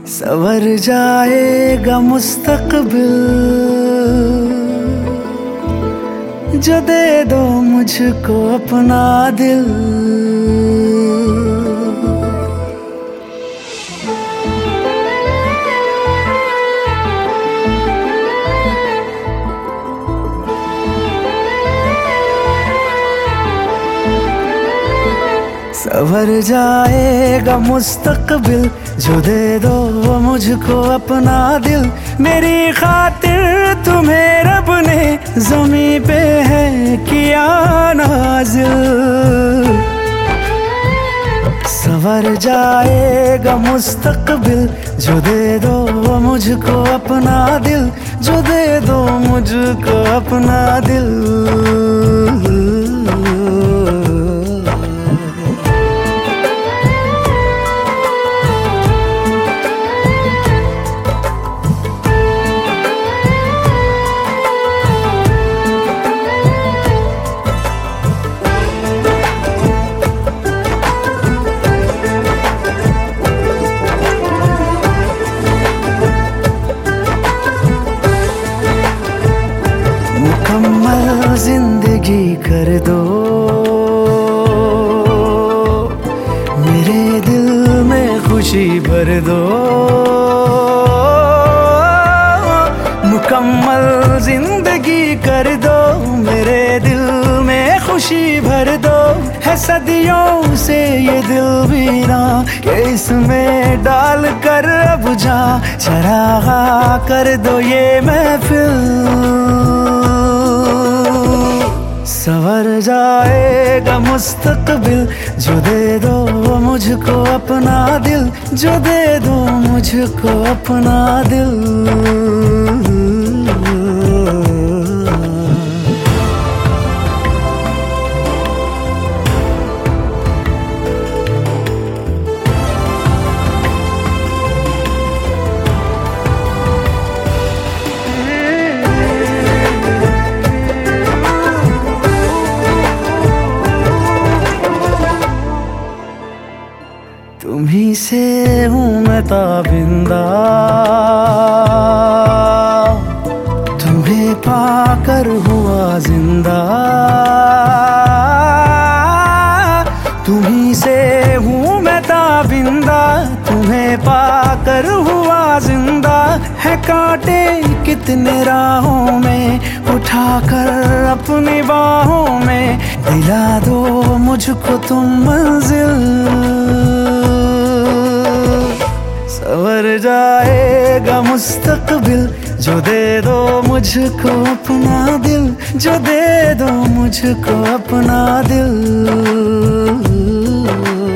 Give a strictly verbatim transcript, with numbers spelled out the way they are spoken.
सवर जाएगा मुस्तकबिल जो दे दो मुझको अपना दिल। सवर जाएगा मुस्तकबिल जो दे दो मुझको अपना दिल। मेरी खातिर तुम्हें रब ने ज़मीं पे है किया नाज़िल। सवर जाएगा मुस्तकबिल जो दे दो मुझको अपना दिल, जो दे दो मुझको अपना दिल। मुकम्मल जिंदगी कर दो मेरे दिल में खुशी भर दो। मुकम्मल जिंदगी कर दो मेरे दिल में खुशी भर दो। है सदियों से ये दिल वीरा के इसमें डाल कर अब जा चरागा कर दो ये महफिल। सवर जाएगा मुस्तकबिल जो दे दो मुझको अपना दिल, जो दे दो मुझको अपना दिल। तुम्हीं से हूँ मैं ताबिंदा, तुम्हें पाकर हुआ जिंदा। तुम्हीं से हूँ मैं ताबिंदा, तुम्हें पाकर हुआ जिंदा। है कांटे कितने राहों में उठाकर अपनी बाहों में दिला दो मुझको तुम मंजिल। सवर जाएगा मुस्तकबिल जो दे दो मुझको अपना दिल, जो दे दो मुझको अपना दिल।